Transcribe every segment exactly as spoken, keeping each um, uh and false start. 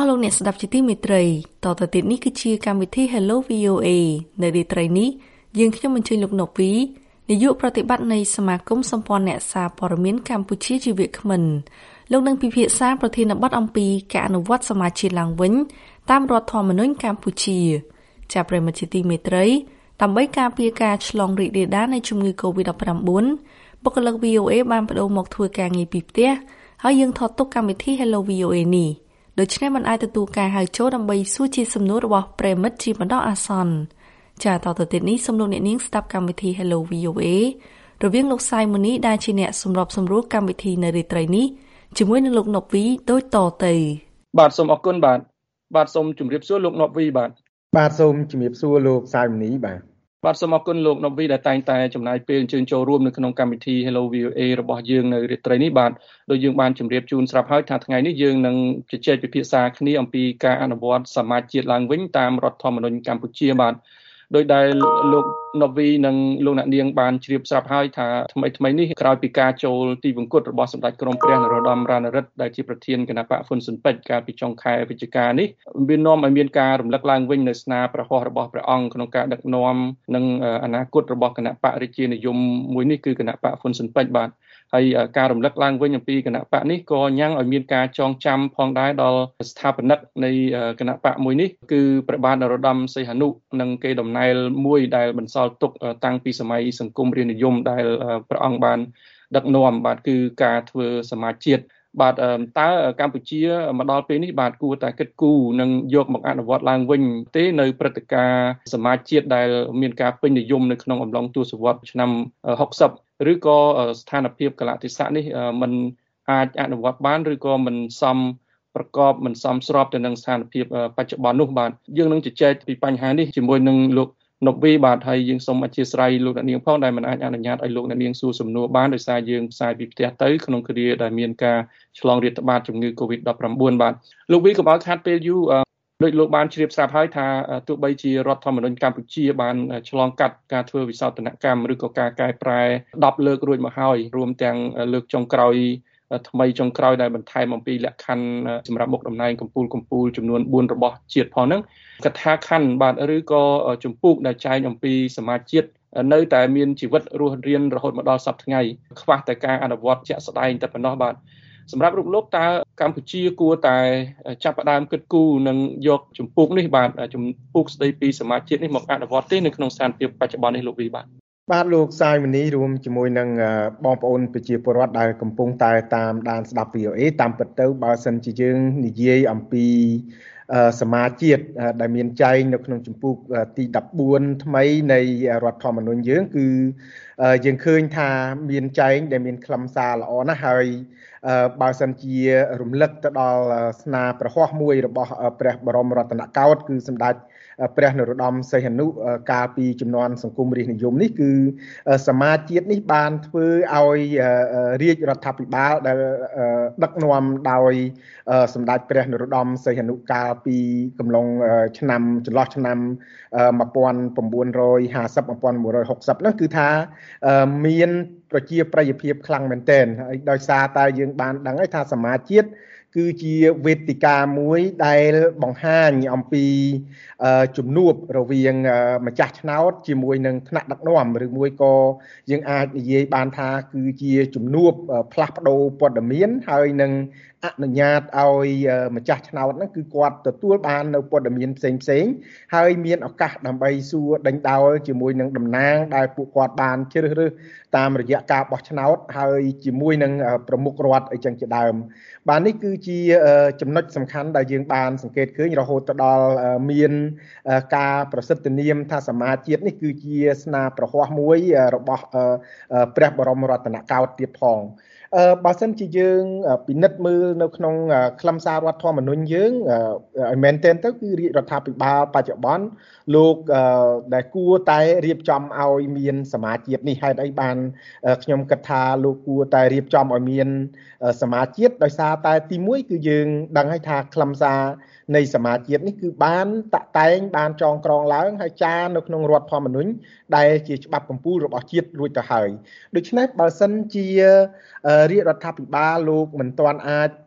លោកអ្នកស្ដាប់ជាទីមេត្រីតទៅទៀតនេះគឺជាកម្មវិធី Hello វី អូ เอ នៅរាត្រីនេះយើងខ្ញុំអញ្ជើញលោកណូវីនាយកប្រតិបត្តិនៃសមាគមសម្ព័ន្ធអ្នកសារព័ត៌មានកម្ពុជាជាវាគ្មិនលោកនឹងពិភាក្សាប្រធានបទអំពីការអនុវត្តសមាជជាតិឡើងវិញតាមរដ្ឋធម្មនុញ្ញកម្ពុជាចាប់ប្រិយមិត្តជាទីមេត្រីដើម្បីការពារការឆ្លងរីករាលដាលនៃជំងឺ កូវីដ -ដប់ប្រាំបួន បុគ្គលិក វី អូ เอ បានបដូរមកធ្វើការងារពីផ្ទះហើយយើងថតទុកកម្មវិធី Hello វី អូ เอ នេះដូច្នេះมันអាចទទួលការហៅចូលដើម្បីសួរជាសំណួររបស់ប្រិមិត្តជាបណ្ដោះអាសន្នចាតទៅទៀតនេះសូមលោកអ្នកនាងស្ដាប់កម្មវិធី Hello វី អូ เอ រវាងលោកសាយមូនីដែលជាអ្នកសម្របសម្រួលកម្មវិធីនៅរាត្រីនេះជាមួយនឹងលោកណូវីដូចតទៅបាទសូមអរគុណបាទបាទសូមជម្រាបសួរលោកណូវីបាទបាទសូមជម្រាបសួរលោកសាយមូនីបាទបាទសូមអរគុណលោកណូវីដែលតែងតែចំណាយពេលអញ្ជើញចូលរួមនៅក្នុងកម្មវិធី Hello វី អូ เอ របស់យើងនៅរាត្រីនេះបាទដោយយើងបានជម្រាបជូនស្រាប់ហើយថាថ្ងៃនេះយើងនឹងជជែកពិភាក្សាគ្នាអំពីការអនុវត្តសមាជជាតិឡើងវិញតាមរដ្ឋធម្មនុញ្ញកម្ពុជាបាទដោយដែលលោកណូវីនិងលោកអ្នកនាងបានជ្រាបស្រាប់ហើយថាថ្មីថ្មីនេះក្រោយពីការចូលទីវង្គតរបស់សម្ដេចក្រមព្រះនរោត្តមរណរដ្ឋដែលជាប្រធានគណៈបកហ៊ុនស៊ុនប៉ិចកាលពីចុងខែវិច្ឆិកានេះមាននាំឲ្យមានការរំលឹកឡើងវិញនៅស្នាព្រះហស្ថរបស់ព្រះអង្គក្នុងការដឹកនាំនិងអនាគតរបស់គណៈបករាជានិយមមួយនេះគឺគណៈបកហ៊ុនស៊ុនប៉ិចបាទហើយការរំលឹកឡើងវិញអំពីគណៈបកនេះក៏ញ៉ាំងឲ្យមានការចងចាំផងដែរដល់ស្ថាបនិកនៃគណៈបកមួយនេះគឺព្រះបាទនរោត្តមសីហនុនិងគេតំណែលមួយដែលបន្សល់ទុកតាំងពីសម័យសង្គមរាស្ត្រនិយមដែលព្រះអង្គបានដឹកនាំបាទគឺការធ្វើសមាជជាតិបាទតើកម្ពុជាមកដល់ពេលនេះបាទគួរតែគិតគូរនិងយកមកអនុវត្តឡើងវិញទេនៅព្រឹត្តិការណ៍សមាជជាតិដែលមានការពេញនិយមនៅក្នុងអំឡុងទសវត្សរ៍ឆ្នាំហុកសិបឬក៏ស្ថានភាពកលៈទេសៈនេះมันអាចអនុវត្តបានឬក៏มันសមប្រកបមិនសមស្របទៅនឹងស្ថានភាពបច្ចុប្បន្ននោះបាទយើងនឹងជជែកពីបញ្ហានេះជាមួយនឹងលោកណូវីបាទហើយយើងសូមអធិស្ឋានលោកអ្នកនាងផងដែលមិនអាចអនុញ្ញាតឲ្យលោកអ្នកនាងសួរសំណួរបានដោយសារយើងផ្សាយពីផ្ទះទៅក្នុងគ្រាដែលមានការឆ្លងរាតត្បាតជំងឺ កូវីដ -ដប់ប្រាំបួន បាទលោកវីកុំឲ្យខាត់ពេលយូរដោយលោកបានជ្រាបស្រាប់ហើយថាទោះបីជារដ្ឋធម្មនុញ្ញកម្ពុជាបានឆ្លងកាត់ការធ្វើវិសោធនកម្មឬក៏ការកែប្រែដប់លើករួចមកហើយរួមទាំងលើកចុងក្រោយថ្មីចុងក្រោយដែលបន្ថែមអំពីលក្ខខណ្ឌសម្រាប់មុខតំណែងកម្ពូលកម្ពូលចំនួនបួនរបស់ជាតិផងហ្នឹងកថាខណ្ឌបាទឬក៏ជំពូកដែលចែងអំពីសមាជជាតិនៅតែមានជីវិតរស់រានរហូតមកដល់សប្តាហ៍ថ្ងៃខ្វះតែការអនុវត្តជាក់ស្ដែងតែប៉ុណ្ណោះបាទសម្រាប់រូបលោកតើកម្ពុជាគួរតែចាប់ផ្ដើមគិតគូរនិងយកជំពូកនេះបាទជំពូកស្ដីពីសមាជជាតិនេះមកអនុវត្តទេនៅក្នុងស្ថានភាពបច្ចុប្បន្ននេះលោកវីបាទបាទលោកសាយមនីរួមជាមួយនឹងបងប្អូនប្រជាពលរដ្ឋដែលកំពុងតែតាមដានស្ដាប់ វី អូ เอ តាមពិតទៅបើសិនជាយើងនិយាយអំពីសមាជជាតិដែលមានចែងនៅក្នុងជំពូកទីដប់បួនថ្មីនៃរដ្ឋធម្មនុញ្ញយើងគឺយើងឃើញថាមានចែងដែលមានខ្លឹមសារល្អណាស់ហើយបើសិនជារំលឹកទៅដល់ស្នាព្រះហស្ថមួយរបស់ព្រះបរមរតនកោដ្ឋគឺសម្ដេចព្រះនរោត្តមសីហនុកាលពីជំនាន់សង្គមរាស្ត្រនិយមនេះគឺសមាជជាតិនេះបានធ្វើឲ្យរាជរដ្ឋាភិបាលដែលដឹកនាំដោយសម្ដេចព្រះនរោត្តមសីហនុកាលពីកំឡុងឆ្នាំចន្លោះឆ្នាំmột nghìn chín trămห้าสิบ một nghìn chín trămหกสิบហ្នឹងគឺថាមានប្រជាប្រិយភាពខ្លាំងមែនទែនហើយដោយសារតែយើងបានដឹងហើយថាសមាជជាតិគឺជាវេទិកាមួយដែលបង្ហាញអំពីជំនួបរវាងម្ចាស់ឆ្នោតជាមួយនឹងថ្នាក់ដឹកនាំឬមួយក៏យើងអាចនិយាយបានថាគឺជាជំនួបផ្លាស់ប្ដូរព័ត៌មានហើយនឹងអនុញ្ញាតឲ្យម្ចាស់ឆ្នោតហ្នឹងគឺគាត់ទទួលបាននៅព័ត៌មានផ្សេងផ្សេងហើយមានឱកាសដើម្បីសួរដេញដោលជាមួយនឹងតំណាងដែលពួកគាត់បានជ្រើសរើសតាមរយៈការបោះឆ្នោតហើយជាមួយនឹងប្រមុខរដ្ឋអីចឹងជាដើមបាទនេះគឺជាចំណុចសំខាន់ដែលយើងបានសង្កេតឃើញរហូតដល់មានការប្រសិទ្ធនាមថាសមាជជាតិនេះគឺជាស្នាព្រះហស្ថមួយរបស់ព្រះបរមរតនកោដ្ឋទៀតផងបើសិនជាយើងពិនិត្យមើលនៅក្នុងខ្លឹមសាររដ្ឋធម្មនុញ្ញយើងឲ្យមែនទែនទៅគឺរាជរដ្ឋាភិបាលបច្ចុប្បន្នលោកដែលគួរតែរៀបចំឲ្យមានសមាជជាតិនេះហេតុអីបានខ្ញុំគិតថាលោកគួរតែរៀបចំឲ្យមានសមាជជាតិដោយសារតែទីមួយគឺយើងដឹងហើយថាខ្លឹមសារនៃសមាជជាតិនេះគឺបានតាក់តែងបានចងក្រងឡើងហើយចារនៅក្នុងរដ្ឋធម្មនុញ្ញដែលជាច្បាប់កំពូលរបស់ជាតិរួចទៅហើយដូច្នេះបើសិនជារាជរដ្ឋាភិបាលលោកមិនទាន់អាច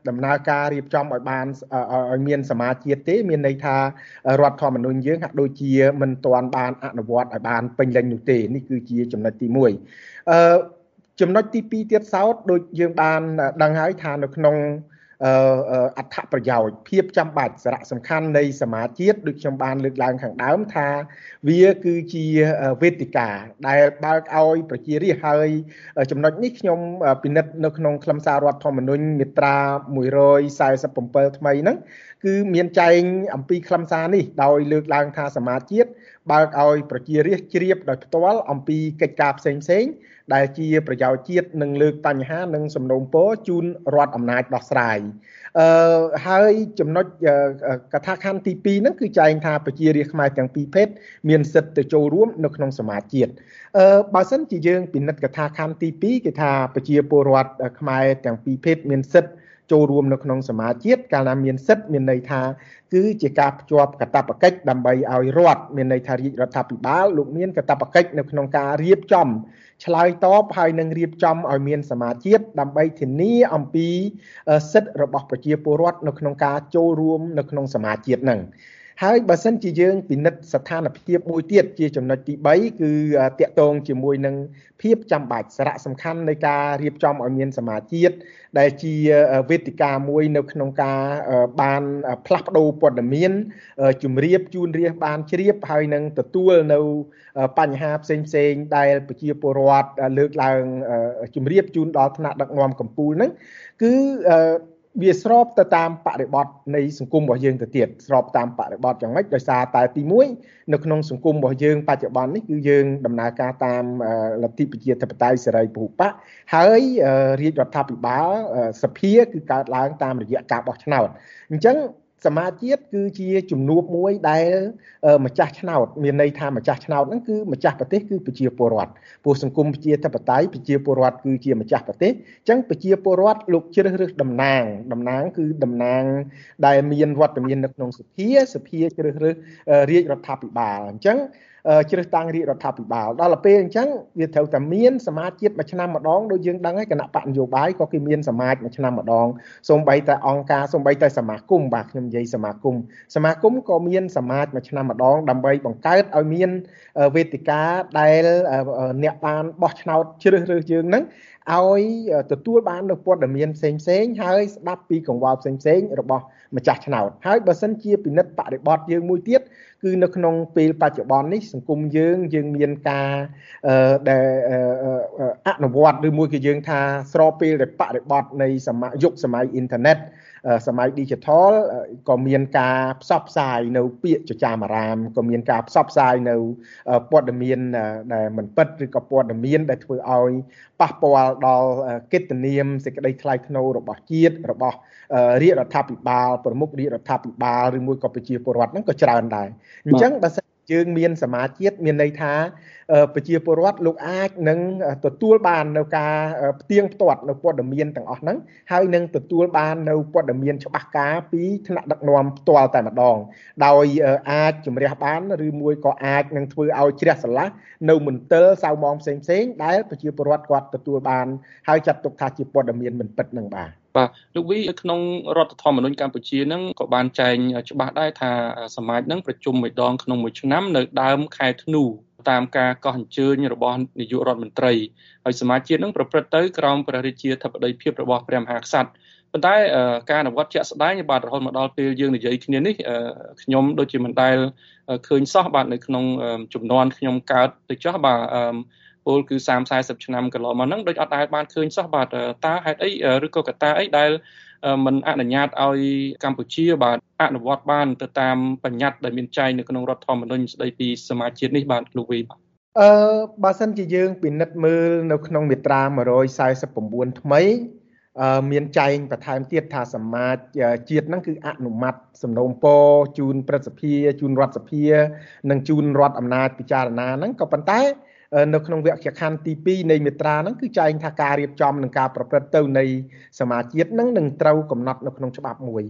ដំណើរការរៀបចំឲ្យបានឲ្យមានសមាជជាតិទេមានន័យថារដ្ឋធម្មនុញ្ញយើងហាក់ដូចជាមិនទាន់បានអនុវត្តឲ្យបានពេញលេញនោះទេនេះគឺជាចំណុចទីមួយអឺចំណុចទីពីរទៀតសោតដូចយើងបានដឹងហើយថានៅក្នុងអត្ថប្រយោជន៍ភាពចាំបាច់សារៈសំខាន់នៃសមាជជាតិដូចខ្ញុំបានលើកឡើងខាងដើមថាវាគឺជាវេទិកាដែលបើកឲ្យប្រជារាស្ត្រហើយចំណុចនេះខ្ញុំពិនិត្យនៅក្នុងខ្លឹមសាររដ្ឋធម្មនុញ្ញមាត្រាមួយរយសែសិបប្រាំbảyថ្មីហ្នឹងគឺមានចែងអំពីខ្លឹមសារនេះដោយលើកឡើងថាសមាជជាតិបើកឲ្យប្រជារាស្ត្រជ្រាបដោយផ្ទាល់អំពីកិច្ចការផ្សេងៗដែលជាប្រយោជន៍ជាតិនិងលើកបញ្ហានិងសំណូមពរជូនរដ្ឋអំណាចដោះស្រាយអឺហើយចំណុចកថាខណ្ឌទីពីរហ្នឹងគឺចែងថាប្រជារាស្ត្រខ្មែរទាំងពីរភេទមានសិទ្ធិទៅចូលរួមនៅក្នុងសមាជជាតិអឺបើសិនជាយើងពិនិត្យកថាខណ្ឌទីពីរគេថាប្រជាពលរដ្ឋខ្មែរទាំងពីរភេទមានសិទ្ធិចូលរួមនៅក្នុងសមាជជាតិកាលណាមានសិទ្ធិមានន័យថាគឺជាការភ្ជាប់កាតព្វកិច្ចដើម្បីឲ្យរដ្ឋមានន័យថារាជរដ្ឋាភិបាលលោកមានកាតព្វកិច្ចនៅក្នុងការរៀបចំឆ្លើយតបហើយនឹងរៀបចំឲ្យមានសមាជជាតិដើម្បីធានាអំពីសិទ្ធិរបស់ប្រជាពលរដ្ឋនៅក្នុងការចូលរួមនៅក្នុងសមាជជាតិហ្នឹងហើយបើសិនជាយើងពិនិត្យស្ថានភាពមួយទៀតជាចំណុចទីបីគឺតាក់ទងជាមួយនឹងភាពចាំបាច់សារៈសំខាន់នៃការរៀបចំឲ្យមានសមាជជាតិដែលជាវេទិកាមួយនៅក្នុងការបានផ្លាស់ប្ដូរព័ត៌មានជំរាបជូនរាស្ត្របានជ្រាបហើយនឹងទទួលនៅបញ្ហាផ្សេងផ្សេងដែលប្រជាពលរដ្ឋលើកឡើងជំរាបជូនដល់ថ្នាក់ដឹកនាំកម្ពុជាហ្នឹងគឺវាស្របទៅតាមបរិបទនៃសង្គមរបស់យើងទៅទៀតស្របតាមបរិបទយ៉ាងម៉េចដោយសារតែទីមួយនៅក្នុងសង្គមរបស់យើងបច្ចុប្បន្ននេះគឺយើងដំណើរការតាមលទ្ធិប្រជាធិបតេយ្យសេរីពហុបកហើយរាជរដ្ឋាភិបាលសភាគឺកើតឡើងតាមរយៈការបោះឆ្នោតអញ្ចឹងសមាជជាតិគឺជាជំនួបមួយដែលម្ចាស់ឆ្នោតមានន័យថាម្ចាស់ឆ្នោតហ្នឹងគឺម្ចាស់ប្រទេសគឺប្រជាពលរដ្ឋព្រោះសង្គមប្រជាធិបតេយ្យប្រជាពលរដ្ឋគឺជាម្ចាស់ប្រទេសអញ្ចឹងប្រជាពលរដ្ឋលោកជ្រើសរើសតំណាងតំណាងគឺតំណាងដែលមានវត្តមាននៅក្នុងសភាសភាជ្រើសរើសរាជរដ្ឋាភិបាលអញ្ចឹងជ្រើសតាំងរាជរដ្ឋាភិបាលដល់ពេលអញ្ចឹងវាត្រូវតែមានសមាជជាតិមួយឆ្នាំម្ដងដូចយើងដឹងហើយគណៈបកនយោបាយក៏គេមានសមាជមួយឆ្នាំម្ដងសូម្បីតែអង្គការសូម្បីតែសមាគមបាទខ្ញុំនិយាយសមាគមសមាគមក៏មានសមាជមួយឆ្នាំម្ដងដើម្បីបង្កើតឲ្យមានវេទិកាដែលអ្នកបានបោះឆ្នោតជ្រើសរើសយើងហ្នឹងឲ្យទទួលបាននូវព័ត៌មានផ្សេងផ្សេងហើយស្ដាប់ពីកង្វល់ផ្សេងផ្សេងរបស់ម្ចាស់ឆ្នោតហើយបើសិនជាពិនិត្យបរិបទយើងមួយទៀតគឺនៅក្នុងពេលបច្ចុប្បន្ននេះសង្គមយើងយើងមានការដែលអនុវត្តឬមួយគឺយើងថាស្របពេលដែលបរិបទនៃសម័យយុគសម័យអ៊ីនធឺណិតសម័យ digital ក៏មានការផ្សព្វផ្សាយនៅពាក្យចចាមអារាមក៏មានការផ្សព្វផ្សាយនៅព័ត៌មានដែលមិនពិតឬក៏ព័ត៌មានដែលធ្វើឲ្យប៉ះពាល់ដល់កិត្តិនាមសេចក្តីថ្លៃថ្នូររបស់ជាតិរបស់រាជរដ្ឋាភិបាលប្រមុខរាជរដ្ឋាភិបាលឬមួយក៏ប្រជាពលរដ្ឋហ្នឹងក៏ច្រើនដែរអញ្ចឹងបើសិនយើងមានសមាជជាតិមានន័យថាប្រជាពលរដ្ឋលោកអាចនឹងទទួលបាននៅការផ្ទៀងផ្ទាត់នៅព័ត៌មានទាំងអស់ហ្នឹងហើយនឹងទទួលបាននៅព័ត៌មានច្បាស់ការពីថ្នាក់ដឹកនាំផ្ទាល់តែម្ដងដោយអាចជំរះបានឬមួយក៏អាចនឹងធ្វើឲ្យជ្រះស្រឡះនៅមន្ទិលសៅមងផ្សេងផ្សេងដែលប្រជាពលរដ្ឋគាត់ទទួលបានហើយចាត់ទុកថាជាព័ត៌មានមិនពិតនឹងបាទបាទលោកវីក្នុងរដ្ឋធម្មនុញ្ញកម្ពុជាហ្នឹងក៏បានចែងច្បាស់ដែរថាសមាជហ្នឹងប្រជុំមួយដងក្នុងមួយឆ្នាំនៅដើមខែធ្នូតាមការកោះអញ្ជើញរបស់នាយករដ្ឋមន្ត្រីហើយសមាជជាតិហ្នឹងប្រព្រឹត្តទៅក្រោមព្រះរាជាធិបតីភាពរបស់ព្រះមហាក្សត្រប៉ុន្តែការអនុវត្តជាក់ស្ដែងបាទរហូតមកដល់ពេលយើងនិយាយគ្នានេះខ្ញុំដូចជាមិនដែលឃើញសោះបាទនៅក្នុងចំនួនខ្ញុំកើតទៅចោះបាទពលគឺសាម 40ឆ្នាំកន្លងមកហ្នឹងដូចអត់ដែលបានឃើញសោះបាទតើហេតុអីឬក៏កត្តាអីដែលមិនអនុញ្ញាតឲ្យកម្ពុជាបាទអនុវត្តបានទៅតាមបញ្ញត្តិដែលមានចែងនៅក្នុងរដ្ឋធម្មនុញ្ញស្ដីពីសមាជជាតិនេះបាទលោកវីបាទអឺបើសិនជាយើងពិនិត្យមើលនៅក្នុងមាត្រាមួយរយសែសិបប្រាំ៩ថ្មីអឺមានចែងបន្ថែមទៀតថាសមាជជាតិហ្នឹងគឺអនុម័តសំណូមពរជូនព្រឹទ្ធសភាជូនរដ្ឋសភានិងជូនរដ្ឋអំណាចពិចារណាហ្នឹងក៏ប៉ុន្តែនៅក្នុងវគ្គខណ្ឌទីពីរនៃមាត្រាហ្នឹងគឺចែងថាការរៀបចំនិងការប្រព្រឹត្តទៅនៃសមាជជាតិហ្នឹងនឹងត្រូវកំណត់នៅក្នុងច្បាប់មួយ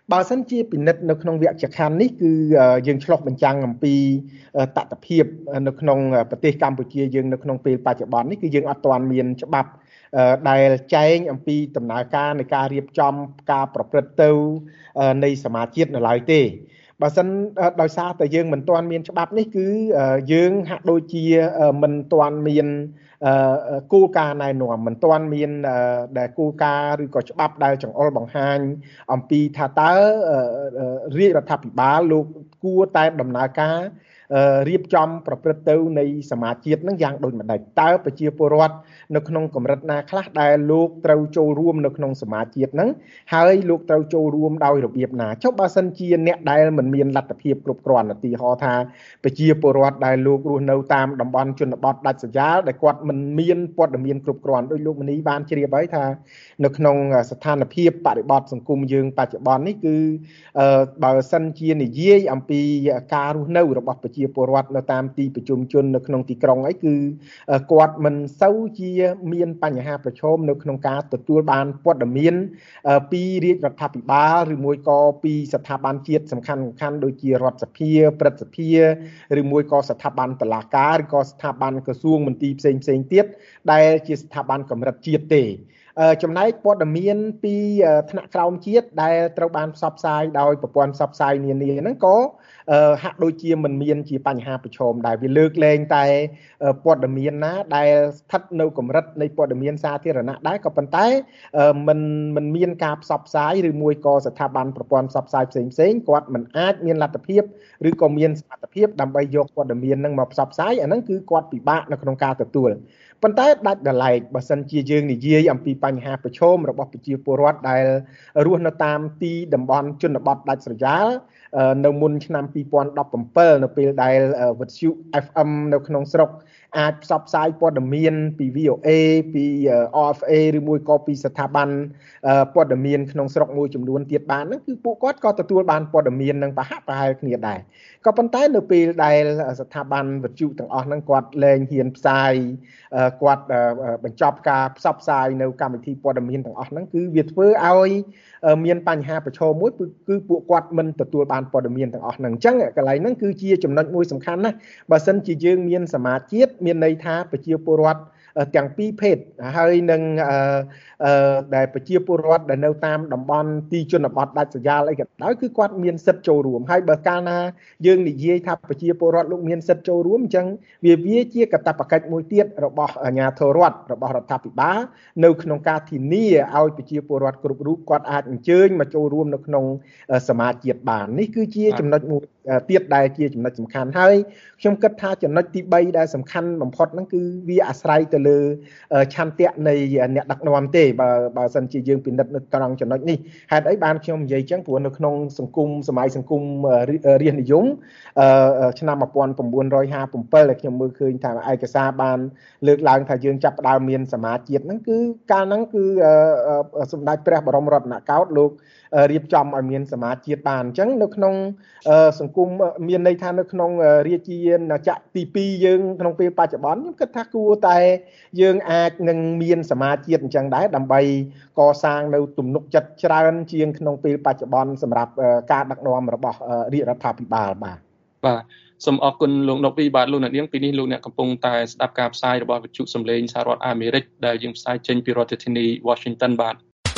បើសិនជាពិនិត្យនៅក្នុងវគ្គខណ្ឌនេះគឺយើងឆ្លុះបញ្ចាំងអំពីតថភាពនៅក្នុងប្រទេសកម្ពុជាយើងនៅក្នុងពេលបច្ចុប្បន្ននេះគឺយើងអត់ទាន់មានច្បាប់ដែលចែងអំពីដំណើរការនៃការរៀបចំការប្រព្រឹត្តទៅនៃសមាជជាតិនៅឡើយទេបើសិនដោយសារតែយើងមិនទាន់មានច្បាប់នេះគឺយើងហាក់ដូចជាមិនទាន់មានគោលការណ៍ណែនាំមិនទាន់មានដែលគោលការណ៍ឬក៏ច្បាប់ដែលចង្អុលបង្ហាញអំពីថាតើរាជរដ្ឋាភិបាលលោកគួរតែដំណើរការរៀបចំប្រព្រឹត្តទៅនៃសមាជជាតិនឹងយ៉ាងដូចម្ដេចតើប្រជាពលរដ្ឋនៅក្នុងកម្រិតណាខ្លះដែលលោកត្រូវចូលរួមនៅក្នុងសមាជជាតិហ្នឹងហើយលោកត្រូវចូលរួមដោយរបៀបណាចុះបើសិនជាអ្នកដែលមិនមានលទ្ធភាពគ្រប់គ្រាន់ឧទាហរណ៍ថាប្រជាពលរដ្ឋដែលលោករស់នៅតាមតំបន់ជនបទដាច់ស្រយាលដែលគាត់មិនមានព័ត៌មានគ្រប់គ្រាន់ដោយលោកមនីបានជ្រាបហើយថានៅក្នុងស្ថានភាពបរិបទសង្គមយើងបច្ចុប្បន្ននេះគឺបើសិនជានិយាយអំពីការរស់នៅរបស់ប្រជាពលរដ្ឋនៅតាមទីប្រជុំជននៅក្នុងទីក្រុងអីគឺគាត់មិនសូវជាមានបញ្ហាប្រឈមនៅក្នុងការទទួលបានព័ត៌មានពីរាជរដ្ឋាភិបាលឬមួយក៏ពីស្ថាប័នជាតិសំខាន់សំខាន់ដូចជារដ្ឋសភាព្រឹទ្ធសភាឬមួយក៏ស្ថាប័នតុលាការឬក៏ស្ថាប័នក្រសួងមន្ទីរផ្សេងផ្សេងទៀតដែលជាស្ថាប័នកម្រិតជាតិទេចំណែកព័ត៌មានពីថ្នាក់ក្រោមជាតិដែលត្រូវបានផ្សព្វផ្សាយដោយប្រព័ន្ធផ្សព្វផ្សាយនានាហ្នឹងក៏ហាក់ដូចជាមិនមានជាបញ្ហាប្រឈមដែលវាលើកលែងតែព័ត៌មានណាដែលស្ថិតនៅកម្រិតនៃព័ត៌មានសាធារណៈដែរក៏ប៉ុន្តែមិនមិនមានការផ្សព្វផ្សាយឬមួយក៏ស្ថាប័នប្រព័ន្ធផ្សព្វផ្សាយផ្សេងផ្សេងគាត់មិនអាចមានលទ្ធភាពឬក៏មានសមត្ថភាពដើម្បីយកព័ត៌មានហ្នឹងមកផ្សព្វផ្សាយអាហ្នឹងគឺគាត់ពិបាកនៅក្នុងការទទួលប៉ុន្តែដាច់ដライបើសិនជាយើងនិយាយអំពីបញ្ហាប្រឈមរបស់ប្រជាពលរដ្ឋដែលរស់នៅតាមទីតំបន់ជនបទដាច់ស្រយាលនៅមុនឆ្នាំពីរពាន់ដប់ប្រាំនៅពេលដែលវិទ្យុ เอฟ เอ็ม នៅក្នុងស្រុកអាចផ្សព្វផ្សាយព័ត៌មានពី វី អូ เอ ពី អ អេហ្វ เอ ឬមួយក៏ពីស្ថាប័នព័ត៌មានក្នុងស្រុកមួយចំនួនទៀតបានហ្នឹងគឺពួកគាត់ក៏ទទួលបានព័ត៌មាននឹងប្រហាក់ប្រហែលគ្នាដែរក៏ប៉ុន្តែនៅពេលដែលស្ថាប័នវិទ្យុទាំងអស់ហ្នឹងគាត់លែងហ៊ានផ្សាយគាត់បញ្ចប់ការផ្សព្វផ្សាយនៅកម្មវិធីព័ត៌មានទាំងអស់ហ្នឹងគឺវាធ្វើឲ្យមានបញ្ហាប្រឈមមួយគឺពួកគាត់មិនទទួលបានព័ត៌មានទាំងអស់ហ្នឹងអញ្ចឹងកន្លែងហ្នឹងគឺជាចំណុចមួយសំខាន់ណាស់បើសិនជាយើងមានសមាជជាតិមានន័យថាប្រជាពលរដ្ឋទាំងពីរភេទហើយនឹងដែលប្រជាពលរដ្ឋដែលនៅតាមតំបន់ទីជនបទដាច់ស្រយាលអីក៏ដោយគឺគាត់មានសិទ្ធិចូលរួមហើយបើកាលណាយើងនិយាយថាប្រជាពលរដ្ឋលោកមានសិទ្ធិចូលរួមអញ្ចឹងវាវាជាកាតព្វកិច្ចមួយទៀតរបស់អាជ្ញាធររដ្ឋរបស់រដ្ឋាភិបាលនៅក្នុងការធានាឲ្យប្រជាពលរដ្ឋគ្រប់រូបគាត់អាចអញ្ជើញមកចូលរួមនៅក្នុងសមាជជាតិបាននេះគឺជាចំណុចមួយទៀតដែលជាចំណុចសំខាន់ហើយខ្ញុំគិតថាចំណុចទីបីដែលសំខាន់បំផុតហ្នឹងគឺវាអាស្រ័យទៅលើឆន្ទៈនៃអ្នកដឹកនាំទេបើបើសិនជាយើងពិនិត្យនៅត្រង់ចំណុចនេះហេតុអីបានខ្ញុំនិយាយចឹងព្រោះនៅក្នុងសង្គមសម័យសង្គមរាស្ត្រនិយមឆ្នាំmột nghìn chín trămห้าสิบเจ็ดដែលខ្ញុំមើលឃើញថាឯកសារបានលើកឡើងថាយើងចាប់ផ្ដើមមានសមាជជាតិហ្នឹងគឺកាលហ្នឹងគឺសម្ដេចព្រះបរមរតនកោដ្ឋលោករៀបចំឲ្យមានសមាជជាតិបានអញ្ចឹងនៅក្នុងសង្គមមានន័យថានៅក្នុងរាជាណាចក្រទីពីរយើងក្នុងពេលបច្ចុប្បន្នខ្ញុំគិតថាគួរតែយើងអាចនឹងមានសមាជជាតិអញ្ចឹងដែរដើម្បីកសាងនៅទំនុកចិត្តច្រើនជាងក្នុងពេលបច្ចុប្បន្នសម្រាប់ការដឹកនាំរបស់រាជរដ្ឋាភិបាលបាទបាទសូមអរគុណលោកណូវីបាទលោកអ្នកនាងពីនេះលោកអ្នកកំពុងតែស្ដាប់ការផ្សាយរបស់វិទ្យុសំឡេងសហរដ្ឋអាមេរិកដែលយើងផ្សាយចេញពីរដ្ឋធានី Washington បាទ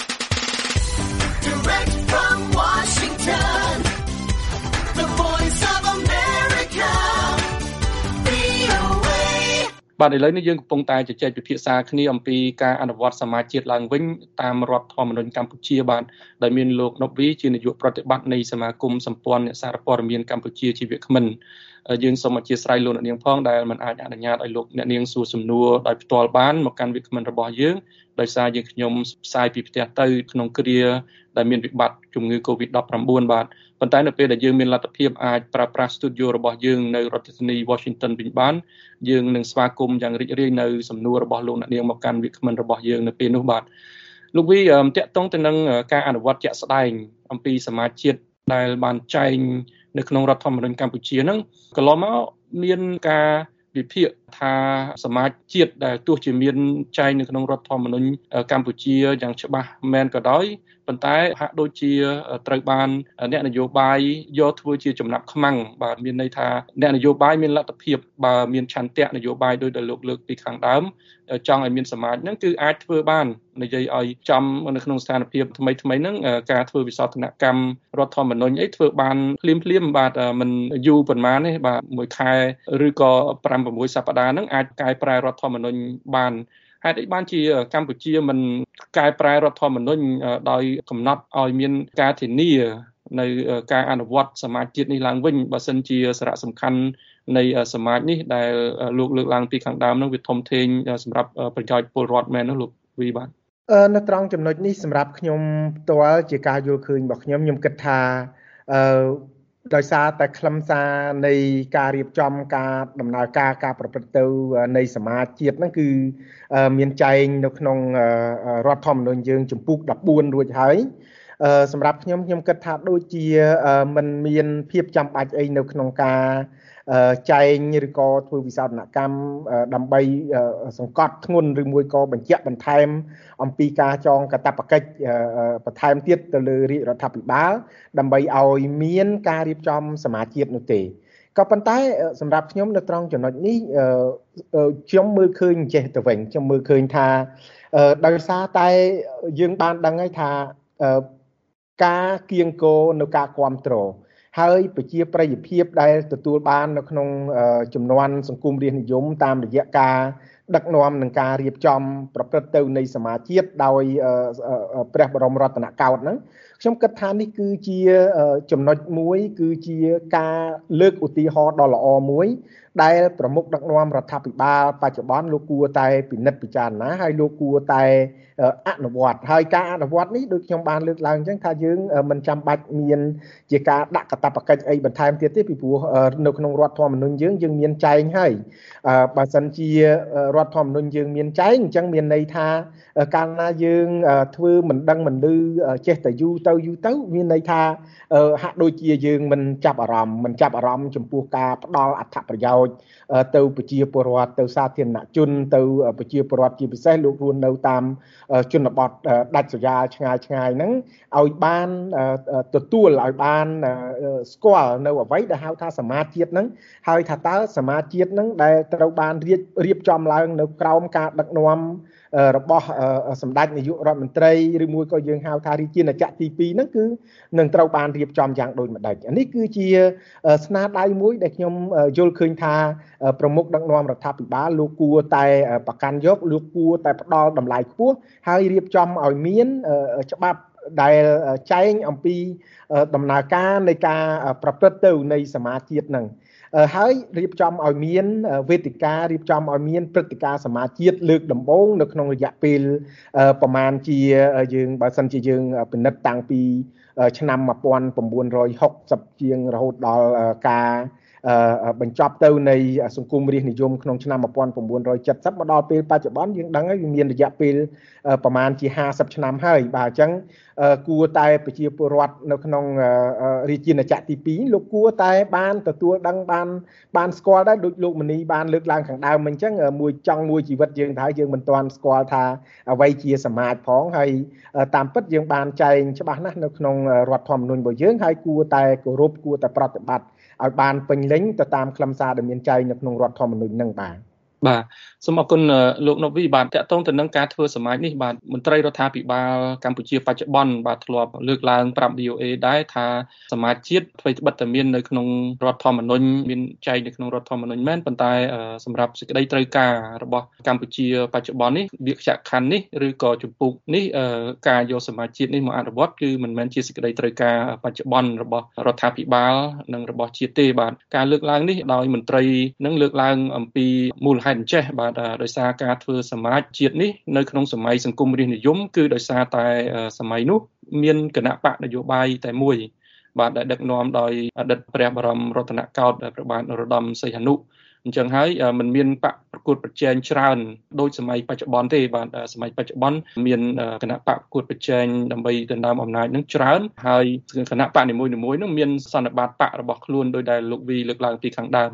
Direct from Washington, the voice of America, វី អូ เอ បាទឥឡូវនេះយើងកំពុងតែជជែកពិភាក្សាគ្នាអំពីការអនុវត្តសមាជជាតិឡើងវិញតាមរដ្ឋធម្មនុញ្ញកម្ពុជាបាទដែលមានលោកណូវីជានាយកប្រតិបត្តិនៃសមាគមសម្ព័ន្ធអ្នកសារព័ត៌មានកម្ពុជាជាវាគ្មិនយើងសូមអធិស្ឋានលោកអ្នកនាងផងដែលមិនអាចអនុញ្ញាតឲ្យលោកអ្នកនាងសួរសំណួរដោយផ្ទាល់បានមកកាន់វាគ្មិនរបស់យើងដោយសារយើងខ្ញុំផ្សាយពីផ្ទះទៅក្នុងគ្រាដែលមានវិបត្តិជំងឺ COVID ដប់ប្រាំបួន បាទប៉ុន្តែនៅពេលដែលយើងមានលទ្ធភាពអាចប្រើប្រាស់ studio របស់យើងនៅរដ្ឋធានី Washington វិញបានយើងនឹងស្វាគមន៍យ៉ាងរីករាយនៅសំណួររបស់លោកអ្នកនាងមកកាន់វាគ្មិនរបស់យើងនៅពេលនោះបាទលោកវីតាក់ទងទៅនឹងការអនុវត្តជាក់ស្ដែងអំពីសមាជជាតិដែលបានចែងនៅក្នុងរដ្ឋធម្មនុញ្ញកម្ពុជាហ្នឹងកន្លងមកមានការវិភាគថាសមាជជាតិដែលទោះជាមានចែងនៅក្នុងរដ្ឋធម្មនុញ្ញកម្ពុជាយ៉ាងច្បាស់មែនក៏ដោយប៉ុន្តែហាក់ដូចជាត្រូវបានអ្នកនយោបាយយកធ្វើជាចំណាប់ខ្មាំងបាទមានន័យថាអ្នកនយោបាយមានលទ្ធភាពបើមានឆន្ទៈនយោបាយដោយដែលលោកលើកពីខាងដើមចង់ឲ្យមានសមាជហ្នឹងគឺអាចធ្វើបាននិយាយឲ្យចំនៅក្នុងស្ថានភាពថ្មីថ្មីហ្នឹងការធ្វើវិសោធនកម្មរដ្ឋធម្មនុញ្ញអីធ្វើបានភ្លាមភ្លាមបាទមិនយូរប៉ុន្មានទេបាទមួយខែឬក៏ប្រាំប្រាំមួយសប្តាហ៍ហ្នឹងអាចកែប្រែរដ្ឋធម្មនុញ្ញបានហេតុអីបានជាកម្ពុជាមិនកែប្រែរដ្ឋធម្មនុញ្ញដោយកំណត់ឲ្យមានការធានានៅការអនុវត្តសមាជជាតិនេះឡើងវិញបើសិនជាសារៈសំខាន់នៃសមាជនេះដែលលោកលើកឡើងពីខាងដើមនោះវាធំធេងសម្រាប់ប្រយោជន៍ពលរដ្ឋមែននោះលោកវីបាទអឺនៅត្រង់ចំណុចនេះសម្រាប់ខ្ញុំផ្ទាល់ជាការយល់ឃើញរបស់ខ្ញុំខ្ញុំគិតថាអឺដោយសារតែខ្លឹមសារនៃការរៀបចំការដំណើរការការប្រព្រឹត្តទៅនៃសមាជជាតិហ្នឹងគឺមានចែងនៅក្នុងរដ្ឋធម្មនុញ្ញយើងជំពូកដប់បួនរួចហើយសម្រាប់ខ្ញុំខ្ញុំគិតថាដូចជាมันមានភាពចាំបាច់អីនៅក្នុងការចែងឬក៏ធ្វើវិសោធនកម្មដើម្បីសង្កត់ធ្ងន់ឬមួយក៏បញ្ជាក់បន្ថែមអំពីការចងកាតព្វកិច្ចបន្ថែមទៀតទៅលើរាជរដ្ឋាភិបាលដើម្បីឲ្យមានការរៀបចំសមាជជាតិនោះទេក៏ប៉ុន្តែសម្រាប់ខ្ញុំនៅត្រង់ចំណុចនេះខ្ញុំមើលឃើញចេះទៅវិញខ្ញុំមើលឃើញថាដោយសារតែយើងបានដឹងហើយថាការគៀងគរនៅការគ្រប់គ្រងហើយប្រជាប្រិយភាពដែលទទួលបាននៅក្នុងចំនួនសង្គមរាស្ត្រនិយមតាមរយៈការដឹកនាំនឹងការរៀបចំប្រព្រឹត្តទៅនៃសមាជជាតិដោយព្រះបរមរតនកោដ្ឋហ្នឹងខ្ញុំគិតថានេះគឺជាចំណុចមួយគឺជាការលើកឧទាហរណ៍ដ៏ល្អមួយដែលប្រមុខដឹកនាំរដ្ឋាភិបាលបច្ចុប្បន្នលោកគួរតែពិនិត្យពិចារណាហើយលោកគួរតែអនុវត្តហើយការអនុវត្តនេះដូចខ្ញុំបានលើកឡើងអញ្ចឹងថាយើងមិនចាំបាច់មានជាការដាក់កាតព្វកិច្ចអីបន្ថែមទៀតទេពីព្រោះនៅក្នុងរដ្ឋធម្មនុញ្ញយើងយើងមានចែងហើយបើសិនជារដ្ឋធម្មនុញ្ញយើងមានចែងអញ្ចឹងមានន័យថាកាលណាយើងធ្វើមិនដឹងមិនឮចេះតែយូរទៅយូរទៅមានន័យថាហាក់ដូចជាយើងមិនចាប់អារម្មណ៍មិនចាប់អារម្មណ៍ចំពោះការផ្ដល់អត្ថប្រយោជន៍ទៅប្រជាពលរដ្ឋទៅសាធារណជនទៅប្រជាពលរដ្ឋជាពិសេសលោករស់នៅតាមជនបទដាច់ស្រយាលឆ្ងាយឆ្ងាយហ្នឹងឲ្យបានទទួលឲ្យបានស្គាល់នៅអ្វីដែលហៅថាសមាជជាតិហ្នឹងហើយថាតើសមាជជាតិហ្នឹងដែលត្រូវបានរៀបរៀបចំឡើងនៅក្រោមការដឹកនាំរបស់សម្ដេចនាយករដ្ឋមន្ត្រីឬមួយក៏យើងហៅថារាជាណាចក្រទីពីរហ្នឹងគឺនឹងត្រូវបានរៀបចំយ៉ាងដូចម្ដេចនេះគឺជាស្នាដៃមួយដែលខ្ញុំយល់ឃើញថាប្រមុខដឹកនាំរដ្ឋាភិបាលលោកគួរតែប្រកាន់យកលោកគួរតែផ្ដល់តម្លៃខ្ពស់ហើយរៀបចំឲ្យមានច្បាប់ដែលចែងអំពីដំណើរការនៃការប្រព្រឹត្តទៅនៃសមាជជាតិហ្នឹងហើយរៀបចំឲ្យមានវេទិការៀបចំឲ្យមានព្រឹត្តិការណ៍សមាជជាតិលើកដំបូងនៅក្នុងរយៈពេលប្រមាណជាយើងបើសិនជាយើងពិនិត្យតាំងពីឆ្នាំmột nghìn chín trăm sáu mươiជាងរហូតដល់ការបញ្ចប់ទៅនៃសង្គមរាស្ត្រនិយមក្នុងឆ្នាំmột nghìn chín trăm bảy mươiមកដល់ពេលបច្ចុប្បន្នយើងដឹងហើយវាមានរយៈពេលប្រមាណជាห้าสิบឆ្នាំហើយបាទអញ្ចឹងគួរតែប្រជាពលរដ្ឋនៅក្នុងរាជាណាចក្រទីពីរលោកគួរតែបានទទួលដឹងបានបានស្គាល់ដែរដូចលោកមនីបានលើកឡើងខាងដើមអញ្ចឹងមួយចង់មួយជីវិតយើងទៅយើងមិនទាន់ស្គាល់ថាអ្វីជាសមាជផងហើយតាមពិតយើងបានចែងច្បាស់ណាស់នៅក្នុងរដ្ឋធម្មនុញ្ញរបស់យើងហើយគួរតែគោរពគួរតែប្រតិបត្តិឲ្យបានពេញលេញទៅតាមខ្លឹមសារដែលមានចែងនៅក្នុងរដ្ឋធម្មនុញ្ញហ្នឹងបាទបាទសូមអរគុណលោកណូវីបាទតកតងទៅនឹងការធ្វើសមាជនេះបាទមន្ត្រីរដ្ឋាភិបាលកម្ពុជាបច្ចុប្បន្នបាទធ្លាប់លើកឡើងប្រាប់ វី អូ អេ ដែរថាសមាជជាតិអ្វីត្បិតតែមាននៅក្នុងរដ្ឋធម្មនុញ្ញមានចែងនៅក្នុងរដ្ឋធម្មនុញ្ញមែនប៉ុន្តែសម្រាប់សេចក្តីត្រូវការរបស់កម្ពុជាបច្ចុប្បន្ននេះវាក្យខណ្ឌនេះឬក៏ជំពូកនេះការយកសមាជជាតិនេះមកអនុវត្តគឺមិនមែនជាសេចក្តីត្រូវការបច្ចុប្បន្នរបស់រដ្ឋាភិបាលនិងរបស់ជាតិទេបាទការលើកឡើងនេះដោយមន្ត្រីនឹងលើកឡើងអំពីមូលហេតុអញ្ចេះបាទដោយសារការធ្វើសមាជជាតិនេះនៅក្នុងសម័យសង្គមរាស្ត្រនិយមគឺដោយសារតែសម័យនោះមានគណៈបកនយោបាយតែមួយបាទដែលដឹកនាំដោយអតីតព្រះបរមរតនកោដ្ឋព្រះបាទនរោត្តមសីហនុអញ្ចឹងហើយมันមានបកប្រកួតប្រជែងច្រើនដូចសម័យបច្ចុប្បន្នទេបាទសម័យបច្ចុប្បន្នមានគណៈបកប្រកួតប្រជែងដើម្បីដណ្ដើមអំណាចនឹងច្រើនហើយគណៈបកនីមួយៗនឹងមានសន្និបាតបករបស់ខ្លួនដោយដែលលោកវីលើកឡើងពីខាងដើម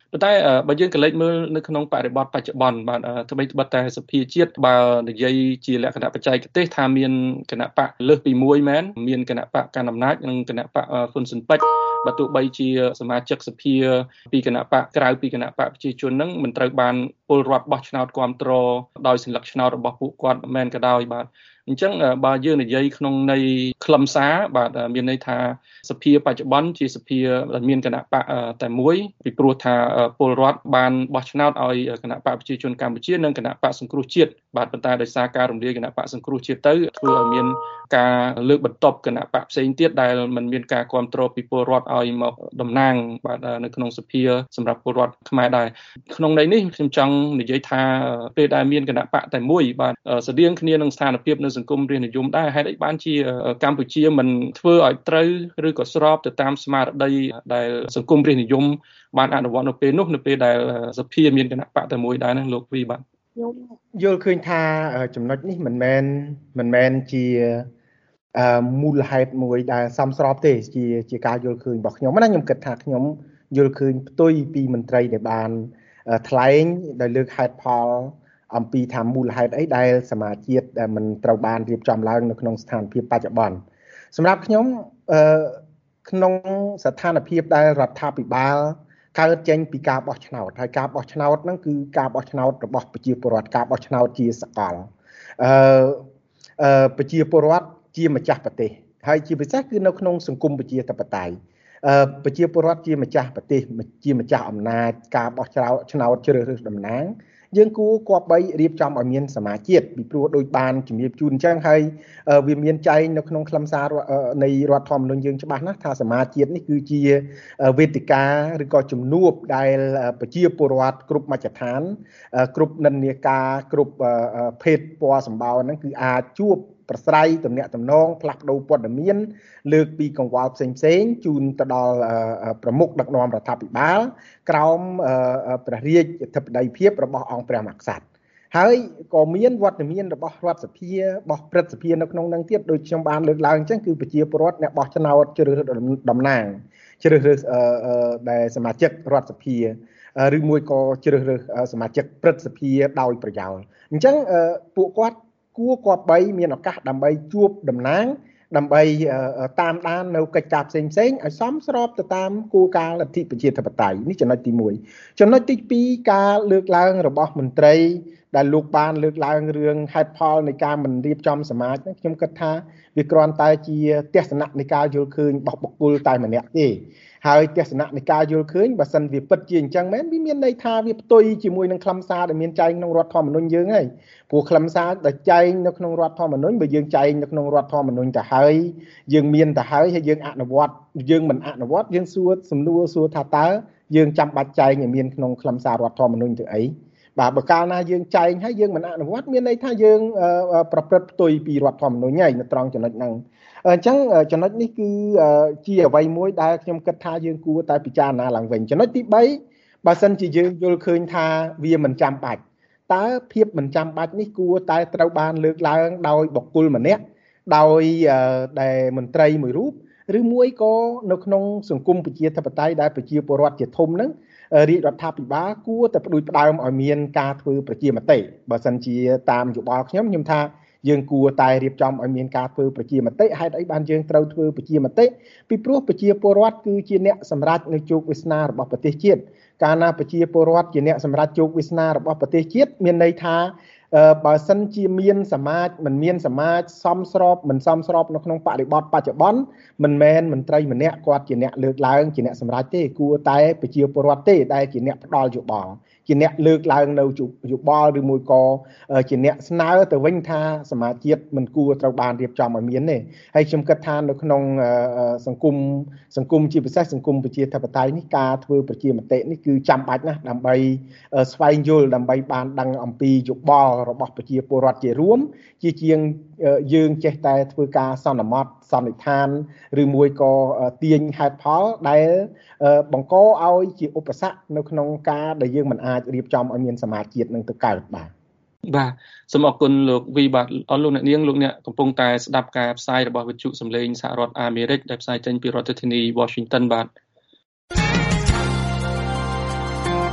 ប៉ុន្តែបើយើងក៏លេចមើលនៅក្នុងបរិបទបច្ចុប្បន្នបាទថ្មីត្បិតតែសភាជាតិបើនិយាយជាលក្ខណៈបច្ចេកទេសថាមានគណៈបកលើសពីមួយមែនមានគណៈបកកណ្ដាលអំណាចនិងគណៈបកហ៊ុនស៊ិនប៉ិចបើទោះបីជាសមាជិកសភាពីគណៈបកក្រៅពីគណៈបកប្រជាជននឹងមិនត្រូវបានពលរដ្ឋបោះឆ្នោតគ្រប់គ្រងដោយសញ្ញាឆ្នោតរបស់ពួកគាត់មែនក៏ដោយបាទអញ្ចឹងបើយើងនិយាយក្នុងន័យខ្លឹមសារបាទមានន័យថាសភាបច្ចុប្បន្នជាសភាដែលមានគណៈបកតែមួយពីព្រោះថាពលរដ្ឋបានបោះឆ្នោតឲ្យគណៈបកប្រជាជនកម្ពុជានិងគណៈបកសង្គ្រោះជាតិបាទប៉ុន្តែដោយសារការរំលាយគណៈបកសង្គ្រោះជាតិទៅធ្វើឲ្យមានការលើកបន្ទប់គណៈបកផ្សេងទៀតដែលមិនមានការគ្រប់គ្រងពីពលរដ្ឋឲ្យមកតំណាងបាទនៅក្នុងសភាសម្រាប់ពលរដ្ឋខ្មែរដែរក្នុងន័យនេះខ្ញុំចង់និយាយថាពេលដែលមានគណៈបកតែមួយបាទស្តៀងគ្នានឹងស្ថានភាពនៅសង្គមរាស្ត្រនិយមដែរហេតុអីបានជាកម្ពុជាមិនធ្វើឲ្យត្រូវឬក៏ស្របទៅតាមស្មារតីដែលសង្គមរាស្ត្រនិយមបានអនុវត្តនៅពេលនោះនៅពេលដែលសភាមានគណៈបកតែមួយដែរហ្នឹងលោកវីបាទខ្ញុំយល់ឃើញថាចំណុចនេះមិនមែនមិនមែនជាមូលហេតុមួយដែលសមស្របទេជាជាការយល់ឃើញរបស់ខ្ញុំណាខ្ញុំគិតថាខ្ញុំយល់ឃើញផ្ទុយពីមន្ត្រីដែលបានថ្លែងដោយលើកហេតុផលអំពីថាមូលហេតុអីដែលសមាជជាតិដែលមិនត្រូវបានរៀបចំឡើងនៅក្នុងស្ថានភាពបច្ចុប្បន្នសម្រាប់ខ្ញុំអឺក្នុងស្ថានភាពដែលរដ្ឋាភិបាលកើតចេញពីការបោះឆ្នោតហើយការបោះឆ្នោតហ្នឹងគឺការបោះឆ្នោតរបស់ប្រជាពលរដ្ឋការបោះឆ្នោតជាសកលអឺអឺប្រជាពលរដ្ឋជាម្ចាស់ប្រទេសហើយជាពិសេសគឺនៅក្នុងសង្គមប្រជាធិបតេយ្យអឺប្រជាពលរដ្ឋជាម្ចាស់ប្រទេសជាម្ចាស់អំណាចការបោះឆ្នោតឆ្នោតជ្រើសរើសតំណាងយើងគួរគប្បីរៀបចំឲ្យមានសមាជជាតិពីព្រោះដូចបានជំរាបជូនអញ្ចឹងហើយវាមានចែងនៅក្នុងខ្លឹមសារនៃរដ្ឋធម្មនុញ្ញយើងច្បាស់ណាស់ថាសមាជជាតិនេះគឺជាវេទិកាឬក៏ជំនួបដែលប្រជាពលរដ្ឋគ្រប់មជ្ឈដ្ឋានគ្រប់និន្នាការគ្រប់ភេទពណ៌សម្បោរហ្នឹងគឺអាចជួបប្រស្រ័យទំនាក់ទំនងផ្លាស់ប្ដូរព័ត៌មានលើកពីកង្វល់ផ្សេងផ្សេងជូនទៅដល់ប្រមុខដឹកនាំរដ្ឋាភិបាលក្រោមព្រះរាជអធិបតីភាពរបស់អង្គព្រះមហាក្សត្រហើយក៏មានវត្តមានរបស់រដ្ឋសភារបស់ព្រឹទ្ធសភានៅក្នុងនឹងទៀតដូចខ្ញុំបានលើកឡើងអញ្ចឹងគឺប្រជាពលរដ្ឋអ្នកបោះឆ្នោតជ្រើសរើសតំណាងជ្រើសរើសដែលសមាជិករដ្ឋសភាឬមួយក៏ជ្រើសរើសសមាជិកព្រឹទ្ធសភាដោយប្រយោលអញ្ចឹងពួកគាត់គួរគប្បីមានឱកាសដើម្បីជួបតំណាងដើម្បីតាមដាននៅកិច្ចការផ្សេងផ្សេងឲ្យសមស្របទៅតាមគោលការណ៍លទ្ធិប្រជាធិបតេយ្យនេះចំណុចទីមួយចំណុចទីពីរការលើកឡើងរបស់មន្ត្រីដែលលោកបានលើកឡើងរឿងហេតុផលនៃការមិនរៀបចំសមាជខ្ញុំគិតថាវាគ្រាន់តែជាទស្សនៈនៃការយល់ឃើញរបស់បុគ្គលតែម្នាក់ទេហើយទស្សនៈនៃការយល់ឃើញបើសិនវាពិតជាអញ្ចឹងមែនវាមានន័យថាវាផ្ទុយជាមួយនឹងខ្លឹមសារដែលមានចែងក្នុងរដ្ឋធម្មនុញ្ញយើងហើយព្រោះខ្លឹមសារដែលចែងនៅក្នុងរដ្ឋធម្មនុញ្ញបើយើងចែងនៅក្នុងរដ្ឋធម្មនុញ្ញទៅហើយយើងមានទៅហើយហើយយើងអនុវត្តយើងមិនអនុវត្តយើងសួរសំណួរសួរថាតើយើងចាំបាច់ចែងឲ្យមានក្នុងខ្លឹមសាររដ្ឋធម្មនុញ្ញទៅអីបាទបើកាលណាយើងចែងហើយយើងមិនអនុវត្តមានន័យថាយើងប្រព្រឹត្តផ្ទុយពីរដ្ឋធម្មនុញ្ញហើយនៅត្រង់ចំណុចហ្នឹងអញ្ចឹងចំណុចនេះគឺជាអ្វីមួយដែលខ្ញុំគិតថាយើងគួរតែពិចារណាឡើងវិញចំណុចទីបីបើសិនជាយើងយល់ឃើញថាវាមិនចាំបាច់តើភាពមិនចាំបាច់នេះគួរតែត្រូវបានលើកឡើងដោយបុគ្គលម្នាក់ដោយដែលមន្ត្រីមួយរូបឬមួយក៏នៅក្នុងសង្គមប្រជាធិបតេយ្យដែលប្រជាពលរដ្ឋជាធំហ្នឹងរាជរដ្ឋាភិបាលគួរតែផ្ដួចផ្ដើមឲ្យមានការធ្វើប្រជាមតិបើសិនជាតាមយោបល់ខ្ញុំខ្ញុំថាយើងគួរតែរៀបចំឲ្យមានការធ្វើប្រជាមតិហេតុអីបានយើងត្រូវធ្វើប្រជាមតិពីព្រោះប្រជាពលរដ្ឋគឺជាអ្នកសម្រេចនៅជោគវាសនារបស់ប្រទេសជាតិកាលណាប្រជាពលរដ្ឋជាអ្នកសម្រេចជោគវាសនារបស់ប្រទេសជាតិមានន័យថាបើសិនជាមានសមាជមិនមានសមាជសមស្របមិនសមស្របនៅក្នុងបរិបទបច្ចុប្បន្នមិនមែនមន្ត្រីម្នាក់គាត់ជាអ្នកលើកឡើងជាអ្នកសម្រេចទេគួរតែប្រជាពលរដ្ឋទេដែលជាអ្នកផ្ដល់យោបល់ជាអ្នកលើកឡើងនៅយោបល់ឬមួយក៏ជាអ្នកស្នើទៅវិញថាសមាជមិនគួរត្រូវបានរៀបចំឲ្យមានទេហើយខ្ញុំគិតថានៅក្នុងសង្គមសង្គមជាពិសេសសង្គមប្រជាធិបតេយ្យនេះការធ្វើប្រជាមតិនេះគឺចាំបាច់ណាស់ដើម្បីស្វែងយល់ដើម្បីបានដឹងអំពីយោបល់របស់ប្រជាពលរដ្ឋជារួមជាជាងយើងចេះតែធ្វើការសន្មតសន្និដ្ឋានឬមួយក៏ទាញហេតុផលដែលបង្កឲ្យជាឧបសគ្គនៅក្នុងការដែលយើងមិនអាចរៀបចំឲ្យមានសមាជជាតិនឹងទៅកើតបាទបាទសូមអរគុណលោកវីបាទអរលោកអ្នកនាងលោកអ្នកកំពុងតែស្ដាប់ការផ្សាយរបស់វិទ្យុសំឡេងសហរដ្ឋអាមេរិកដែលផ្សាយចេញពីរដ្ឋធានី Washington បាទ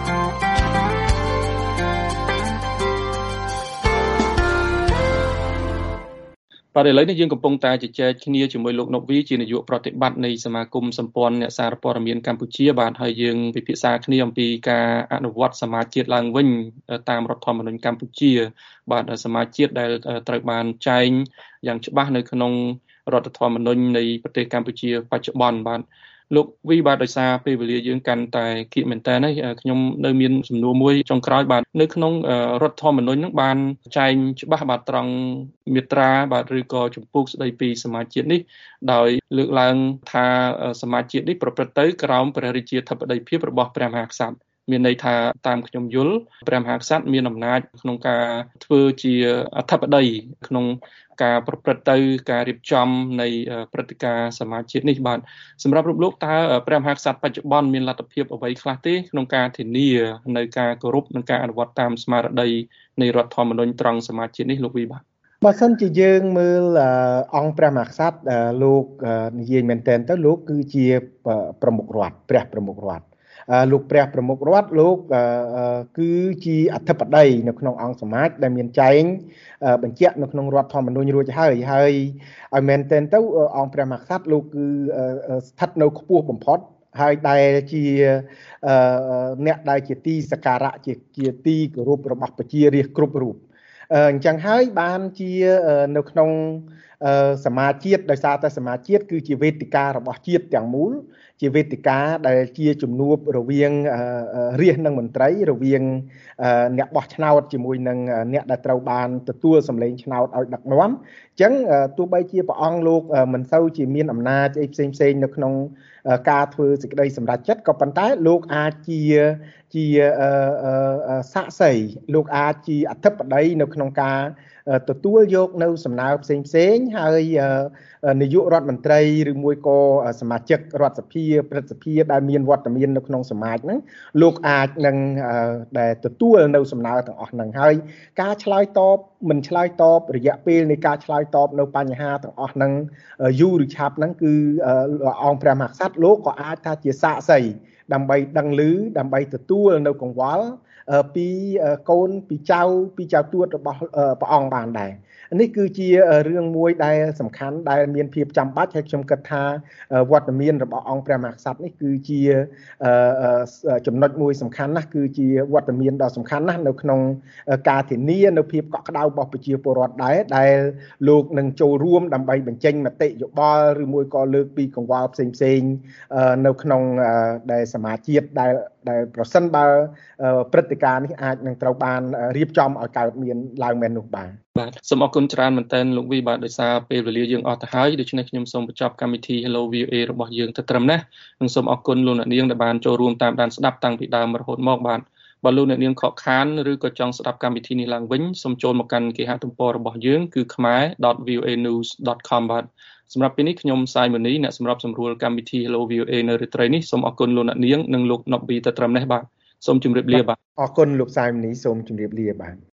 បាទឥឡូវនេះយើងកំពុងតែជជែកគ្នាជាមួយលោកណុកវីជានាយកប្រតិបត្តិនៃសមាគមសម្ព័ន្ធអ្នកសារព័ត៌មានកម្ពុជាបាទហើយយើងពិភាក្សាគ្នាអំពីការអនុវត្តសមាជជាតិឡើងវិញតាមរដ្ឋធម្មនុញ្ញកម្ពុជាបាទសមាជជាតិដែលត្រូវបានចែងយ៉ាងច្បាស់នៅក្នុងរដ្ឋធម្មនុញ្ញនៃប្រទេសកម្ពុជាបច្ចុប្បន្នបាទលោកវីបាទដោយសារពេលវេលាយើងកាន់តែគៀកមែនតើនេះខ្ញុំនៅមានសំណួរមួយចុងក្រោយបាទនៅក្នុងរដ្ឋធម្មនុញ្ញហ្នឹងបានចែងច្បាស់បាទត្រង់មាត្រាបាទឬក៏ជំពូកស្ដីពីសមាជជាតិនេះដោយលើកឡើងថាសមាជជាតិនេះប្រព្រឹត្តទៅក្រោមព្រះរាជាធិបតីភាពរបស់ព្រះមហាក្សត្រមានន័យថាតាមខ្ញុំយល់ព្រះមហាក្សត្រមានអំណាចក្នុងការធ្វើជាអធិបតីក្នុងការប្រព្រឹត្តទៅការរៀបចំនៃព្រឹត្តិការណ៍សមាជជាតិនេះបាទសម្រាប់រូបលោកតើព្រះមហាក្សត្របច្ចុប្បន្នមានលទ្ធភាពអ្វីខ្លះទេក្នុងការធានានៅការគោរពនិងការអនុវត្តតាមស្មារតីនៃរដ្ឋធម្មនុញ្ញត្រង់សមាជជាតិនេះលោកវីបាទបើសិនជាយើងមើលអង្គព្រះមហាក្សត្រលោកនិយាយមែនទែនទៅលោកគឺជាប្រមុខរដ្ឋព្រះប្រមុខរដ្ឋលោកព្រះប្រមុខរដ្ឋលោកគឺជាអធិបតីនៅក្នុងអង្គសមាជដែលមានចែងបញ្ជាក់នៅក្នុងរដ្ឋធម្មនុញ្ញរួចហើយហើយឲ្យមែនទែនទៅអង្គព្រះមហាក្សត្រលោកគឺស្ថិតនៅខ្ពស់បំផុតហើយដែលជាអ្នកដែលជាទីសក្ការៈជាជាទីគោរពរបស់ប្រជារាស្ត្រគ្រប់រូបអញ្ចឹងហើយបានជានៅក្នុងសមាជជាតិដោយសារតែសមាជជាតិគឺជាវេទិការបស់ជាតិទាំងមូលជាវេទិកាដែលជាជំនួបរវាងរាស្ត្រនិងមន្ត្រីរវាងអ្នកបោះឆ្នោតជាមួយនឹងអ្នកដែលត្រូវបានទទួលសម្លេងឆ្នោតឲ្យដឹកនាំអញ្ចឹងទោះបីជាព្រះអង្គលោកមិនសូវជាមានអំណាចអីផ្សេងផ្សេងនៅក្នុងការធ្វើសេចក្តីសម្រេចចិត្តក៏ប៉ុន្តែលោកអាចជាជាសាក្សីលោកអាចជាអធិបតីនៅក្នុងការទទួលយកនៅសំណើផ្សេងផ្សេងហើយនាយករដ្ឋមន្ត្រីឬមួយក៏សមាជិករដ្ឋសភាព្រឹទ្ធសភាដែលមានវត្តមាននៅក្នុងសមាជហ្នឹងលោកអាចនឹងដែលទទួលនៅសំណើទាំងអស់ហ្នឹងហើយការឆ្លើយតបមិនឆ្លើយតបរយៈពេលនៃការឆ្លើយតបនៅបញ្ហាទាំងអស់ហ្នឹងយូរឬឆាប់ហ្នឹងគឺអង្គព្រះមហាក្សត្រលោកក៏អាចថាជាសាក្សីដើម្បីដឹងឮដើម្បីទទួលនៅកង្វល់ពីកូនពីចៅពីចៅទួតរបស់ព្រះអង្គបានដែរនេះគឺជារឿងមួយដែលសំខាន់ដែលមានភាពចាំបាច់ហើយខ្ញុំគិតថាវត្តមានរបស់អង្គព្រះមហាក្សត្រនេះគឺជាចំណុចមួយសំខាន់ណាស់គឺជាវត្តមានដ៏សំខាន់ណាស់នៅក្នុងការធានានៅភាពកក់ក្ដៅរបស់ប្រជាពលរដ្ឋដែរដែលលោកនឹងចូលរួមដើម្បីបញ្ចេញមតិយោបល់ឬមួយក៏លើកពីកង្វល់ផ្សេងផ្សេងនៅក្នុងដែលសមាជជាតិដែលដែលប្រសិនបើព្រឹត្តិការណ៍នេះអាចនឹងត្រូវបានរៀបចំឲ្យកើតមានឡើងមែននោះបាទបាទសូមអរគុណច្រើនមែនទែនលោកវីបាទដោយសារពេលវេលាយើងអស់ទៅហើយដូច្នេះខ្ញុំសូមបញ្ចប់កម្មវិធី Hello វី អូ អេ របស់យើងទៅត្រឹមនេះនិងសូមអរគុណលោកអ្នកនាងដែលបានចូលរួមតាមដានស្ដាប់តាំងពីដើមរហូតមកបាទបើលោកអ្នកនាងខកខានឬក៏ចង់ស្ដាប់កម្មវិធីនេះឡើងវិញសូមចូលមកកាន់គេហទំព័ររបស់យើងគឺ khmer dot v o a news dot com បាទសម្រាប់ពេលនេះខ្ញុំសាយមនីអ្នកសម្របសម្រួលកម្មវិធី Hello វី អូ អេ នៅរាត្រីនេះសូមអរគុណលោកអ្នកនាងនិងលោកណុកវីទៅត្រឹមនេះបាទសូមជម្រាបលាបាទអរគុណលោកសាយមនីសូមជម្រាបលាបាទ